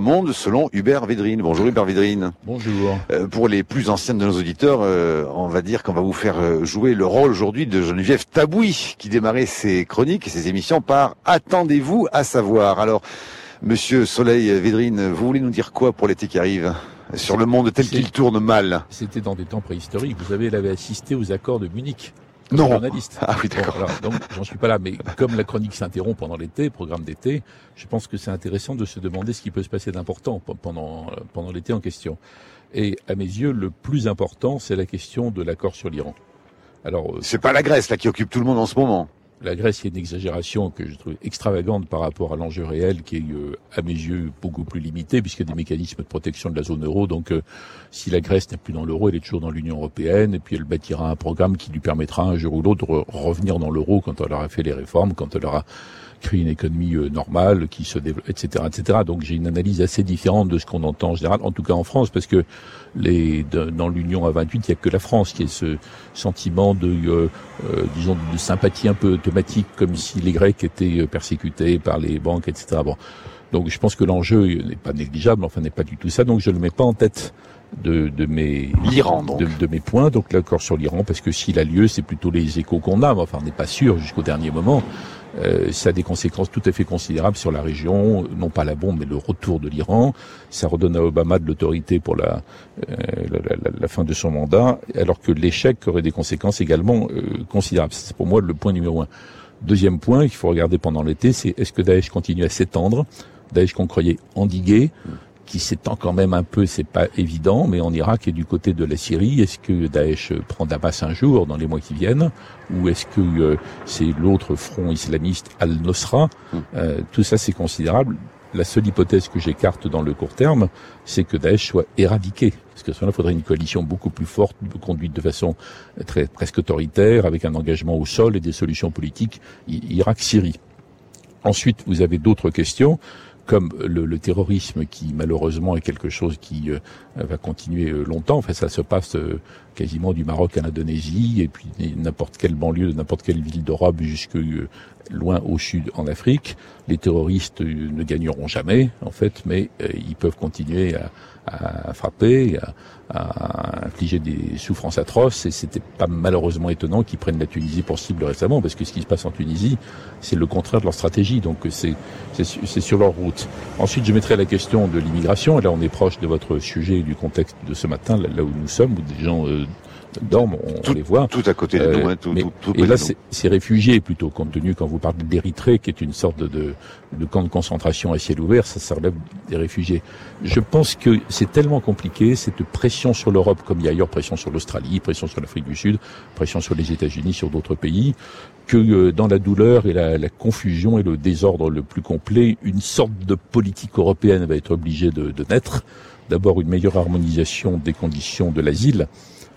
Monde selon Hubert Védrine. Bonjour Hubert Védrine. Bonjour. Pour les plus anciens de nos auditeurs, on va dire qu'on va vous faire jouer le rôle aujourd'hui de Geneviève Tabouy, qui démarrait ses chroniques et ses émissions par « Attendez-vous à savoir ». Alors, Monsieur Soleil Védrine, vous voulez nous dire quoi pour l'été qui arrive sur le monde tel qu'il tourne mal? C'était dans des temps préhistoriques. Vous savez, elle avait assisté aux accords de Munich. Non. Journaliste. Ah oui, d'accord. Bon, alors, donc, j'en suis pas là, mais comme la chronique s'interrompt pendant l'été, programme d'été, je pense que c'est intéressant de se demander ce qui peut se passer d'important pendant l'été en question. Et à mes yeux, le plus important, c'est la question de l'accord sur l'Iran. Alors, c'est pas la Grèce là qui occupe tout le monde en ce moment. La Grèce, il y a une exagération que je trouve extravagante par rapport à l'enjeu réel qui est, à mes yeux, beaucoup plus limité puisqu'il y a des mécanismes de protection de la zone euro. Donc, si la Grèce n'est plus dans l'euro, elle est toujours dans l'Union européenne et puis elle bâtira un programme qui lui permettra un jour ou l'autre de revenir dans l'euro quand elle aura fait les réformes, quand elle aura créé une économie normale qui se développe, etc., etc. Donc, j'ai une analyse assez différente de ce qu'on entend en général, en tout cas en France, parce que dans l'Union à 28, il n'y a que la France qui ait ce sentiment disons, de sympathie un peu automatique, comme si les Grecs étaient persécutés par les banques, etc. Bon. Donc, je pense que l'enjeu n'est pas négligeable, enfin, n'est pas du tout ça, donc je ne le mets pas en tête de mes points, donc l'accord sur l'Iran, parce que s'il a lieu, c'est plutôt les échos qu'on a, mais enfin, on n'est pas sûr jusqu'au dernier moment. Ça a des conséquences tout à fait considérables sur la région, non pas la bombe, mais le retour de l'Iran. Ça redonne à Obama de l'autorité pour la fin de son mandat, alors que l'échec aurait des conséquences également considérables. C'est pour moi le point numéro 1. Deuxième point qu'il faut regarder pendant l'été, c'est est-ce que Daesh continue à s'étendre? Daesh qu'on croyait endigué, qui s'étend quand même un peu, c'est pas évident, mais en Irak et du côté de la Syrie, est-ce que Daesh prend Damas un jour dans les mois qui viennent, ou est-ce que c'est l'autre front islamiste Al-Nosra? Tout ça c'est considérable. La seule hypothèse que j'écarte dans le court terme, c'est que Daesh soit éradiqué. Parce que cela, il faudrait une coalition beaucoup plus forte, conduite de façon presque autoritaire, avec un engagement au sol et des solutions politiques Irak-Syrie. Ensuite, vous avez d'autres questions, comme le terrorisme qui malheureusement est quelque chose qui va continuer longtemps. Enfin, ça se passe quasiment du Maroc à l'Indonésie et puis n'importe quelle banlieue de n'importe quelle ville d'Europe jusque loin au sud en Afrique. Les terroristes ne gagneront jamais en fait, mais ils peuvent continuer à frapper, à infliger des souffrances atroces, et c'était pas malheureusement étonnant qu'ils prennent la Tunisie pour cible récemment, parce que ce qui se passe en Tunisie, c'est le contraire de leur stratégie, donc c'est sur leur route. Ensuite, je mettrai la question de l'immigration, et là on est proche de votre sujet et du contexte de ce matin, là où nous sommes, où des gens dorment, on les voit. Tout à côté de nous, tout et là, c'est réfugiés plutôt, compte tenu, quand vous parlez d'Érythrée, qui est une sorte de camp de concentration à ciel ouvert, ça relève des réfugiés. Je pense que c'est tellement compliqué, cette pression sur l'Europe, comme il y a ailleurs, pression sur l'Australie, pression sur l'Afrique du Sud, pression sur les États-Unis, sur d'autres pays, que dans la douleur et la confusion et le désordre le plus complet, une sorte de politique européenne va être obligée de naître. D'abord, une meilleure harmonisation des conditions de l'asile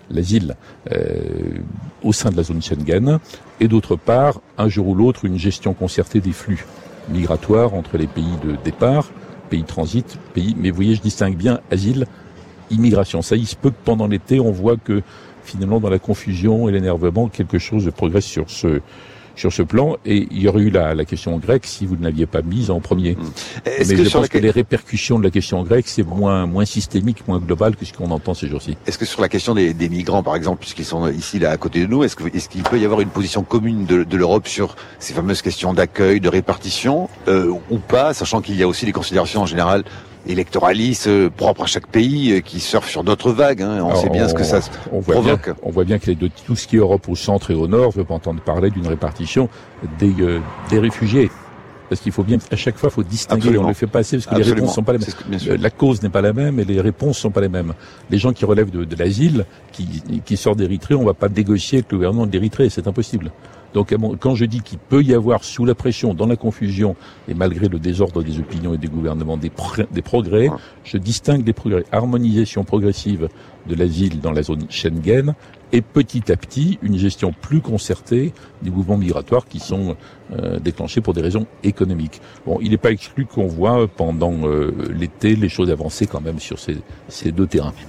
au sein de la zone Schengen, et d'autre part, un jour ou l'autre, une gestion concertée des flux migratoires entre les pays de départ, pays de transit, mais vous voyez, je distingue bien asile, immigration. Ça, il se peut que pendant l'été, on voit que finalement, dans la confusion et l'énervement, quelque chose progresse sur ce plan, et il y aurait eu la question grecque si vous ne l'aviez pas mise en premier. Mais je pense que les répercussions de la question grecque, c'est moins systémique, moins global que ce qu'on entend ces jours-ci. Est-ce que sur la question des migrants, par exemple, puisqu'ils sont ici, là, à côté de nous, est-ce qu'il peut y avoir une position commune de l'Europe sur ces fameuses questions d'accueil, de répartition, ou pas, sachant qu'il y a aussi des considérations en général électoralistes propres à chaque pays qui surfent sur d'autres vagues, hein. On sait bien ce que ça provoque. On voit bien que tout ce qui est Europe au centre et au nord veut pas entendre parler d'une répartition des réfugiés. Parce qu'il faut bien, à chaque fois, il faut distinguer. Absolument. On ne le fait pas assez parce que les réponses sont pas les mêmes. La cause n'est pas la même et les réponses sont pas les mêmes. Les gens qui relèvent de l'asile, qui sortent d'Érythrée, on va pas négocier avec le gouvernement de l'Érythrée, c'est impossible. Donc, quand je dis qu'il peut y avoir, sous la pression, dans la confusion, et malgré le désordre des opinions et des gouvernements, des progrès, je distingue des progrès. Harmonisation progressive de l'asile dans la zone Schengen, et petit à petit, une gestion plus concertée des mouvements migratoires qui sont déclenchés pour des raisons économiques. Bon, il n'est pas exclu qu'on voit pendant l'été les choses avancer quand même sur ces deux terrains.